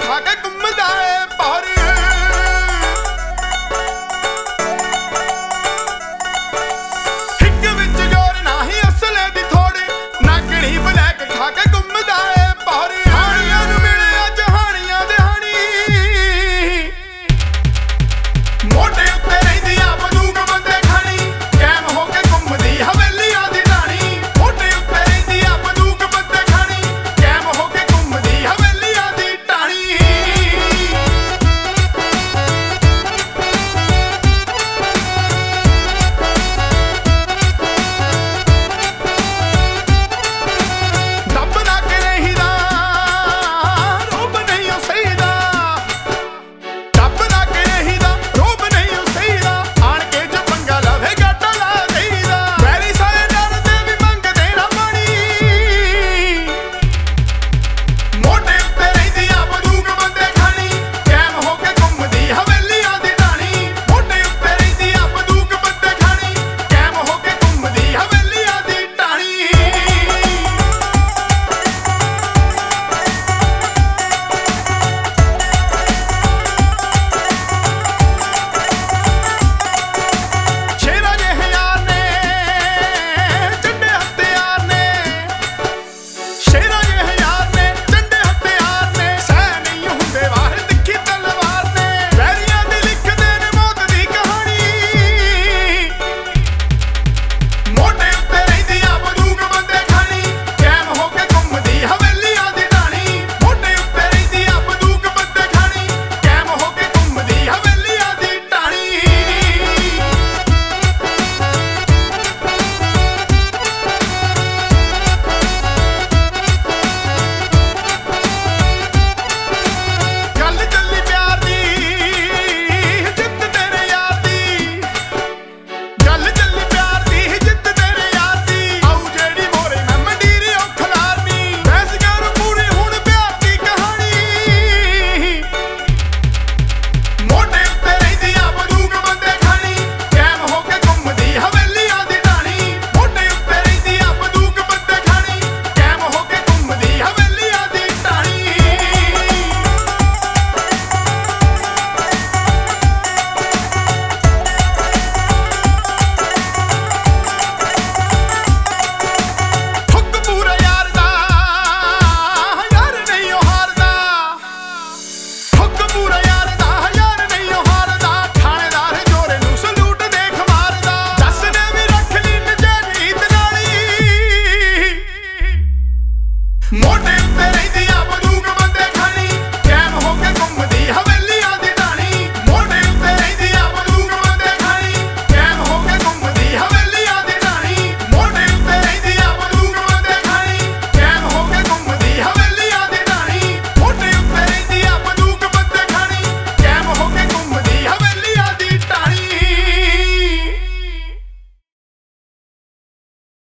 ਖਾ ਕੇ ਘੁੰਮਦਾ ਏ ਪਰ ਹਿੱਕ ਵਿੱਚ ਜੋਰ ਨਹੀਂ ਅਸਲੇ ਦੀ ਥੋੜੀ ਨਾਗਣੀ ਬਲੈਕ ਖਾ ਕੇ ਘੁੰਮਦਾ ਏ ਪਰ ਹਾਣੀਆਂ ਨੂੰ ਮਿਲਿਆ ਜਹਾਨੀਆਂ ਦੇ ਹਾਣੀ ਮੋਢੇ ਉੱਤੇ ਰਹਿੰਦੀ ਆ ਬੰਦੂਕ ਬੰਦੇ ਖਾਣੀ ਕੈਮ ਹੋ ਕੇ ਘੁੰਮਦੀ ਹਵੇਲੀਆਂ ਦੀ ਢਾਣੀ ਮੋਢੇ ਉੱਤੇ ਰਹਿੰਦੀ ਆ ਬੰਦੂਕ ਬੰਦੇ ਖਾਣੀ ਕੈਮ ਹੋ ਕੇ ਘੁੰਮਦੀ ਹਵੇਲੀਆਂ ਦੀ ਢਾਣੀ ਦੱਬ ਨਾ ਕੇ ਰਹੀਦਾ ਰੋਬ ਨਹੀਂ ਉਹ ਸਹੀਦਾ ਦੱਬ ਨਾ ਕੇ ਰਹੀਦਾ ਰੋਬ ਨਹੀਂ ਉਹ ਸਹੀਦਾ ਆਣ ਕੇ ਜੋ ਪੰਗਾ ਲਾਵੇ ਗਾਟਾ ਲਾ ਦੇਈਦਾ ਵੈਰੀ ਸਾਰੇ ਡਰਦੇ ਵੀ ਮੰਗਦੇ ਨਾ ਪਾਣੀ ਮੋਢੇ ਉੱਤੇ ਰਹਿੰਦੀ ਆ ਬੰਦੂਕ ਬੰਦੇ ਖਾਣੀ ਕੈਮ ਹੋ ਕੇ ਘੁੰਮਦੀ ਹਵੇਲੀਆਂ ਦੀ ਢਾਣੀ ਮੋਢੇ ਉੱਤੇ ਰਹਿੰਦੀ ਆ ਬੰਦੂਕ ਬੰਦੇ ਖਾਣੀ ਕੈਮ ਹੋ ਕੇ ਘੁੰਮਦੀ ਹਵੇਲੀਆਂ ਦੀ ਢਾਣੀ ਸ਼ੇਰਾਂ ਜਿਹੇ ਯਾਰ ਨੇ ਚੰਡੇ ਹਥਿਆਰ ਨੇ ਸ਼ੇਰਾਂ ਜਿਹੇ ਯਾਰ ਨੇ ਚੰਡੇ ਹਥਿਆਰ ਨੇ ਸਹਿ ਨਹੀਂ ਹੁੰਦੇ ਵਾਹ ਤਿੱਖੀ ਤਲਵਾਰ ਨੇ ਵੈਰੀਆਂ ਦੀ ਲਿਖਦੇ ਨੇ ਮੌਤ ਦੀ ਕਹਾਣੀ ਮੋਢੇ ਉੱਤੇ ਰਹਿੰਦੀ ਆ ਬੰਦੂਕ ਬੰਦੇ ਖਾਣੀ ਕੈਮ ਹੋ ਕੇ ਘੁੰਮਦੀ ਹਵੇਲੀਆਂ ਦੀ ਢਾਣੀ ਮੋਢੇ ਉੱਤੇ ਰਹਿੰਦੀ ਆ ਬੰਦੂਕ ਬੰਦੇ ਖਾਣੀ ਕੈਮ ਹੋ ਕੇ ਘੁੰਮਦੀ ਹਵੇਲੀਆਂ ਦੀ ਢਾਣੀ ਗੱਲ ਚੱਲੀ ਪਿਆਰ ਦੀ ਜਿੱਤ ਤੇਰੇ ਯਾਰ ਦੀ ਗੱਲ ਚੱਲੀ ਪਿਆਰ ਦੀ ਜਿੱਤ ਤੇਰੇ ਯਾਰ ਦੀ ਆਊ ਜਿਹੜੀ ਮੋਰੇ ਮੈਂ ਮੰਡੀਰੀ ਉਹ ਖਲਾਰਨੀ ਵੈਸ ਕਰ ਪੂਰੀ ਹੁਣ ਪਿਆਰ ਦੀ ਕਹਾਣੀ ਮੋਢੇ ਉੱਤੇ ਰਹਿੰਦੀ ਆ ਬੰਦੂਕ ਬੰਦੇ ਖਾਣੀ ਕੈਮ ਹੋ ਕੇ ਘੁੰਮਦੀ ਹਵੇਲੀਆਂ ਦੀ ਢਾਣੀ ਮੋਢੇ ਉੱਤੇ ਰਹਿੰਦੀ ਆ ਬੰਦੂਕ ਬੰਦੇ ਖਾਣੀ ਕੈਮ ਹੋ ਕੇ ਘੁੰਮਦੀ ਹਵੇਲੀਆਂ ਦੀ ਢਾਣੀ ਹੁੱਕ ਪੂਰਾ ਯਾਰ ਦਾ ਯਾਰ ਨਹੀਂ ਉਹ ਹਾਰਦਾ ਹੁੱਕ ਪੂਰਾ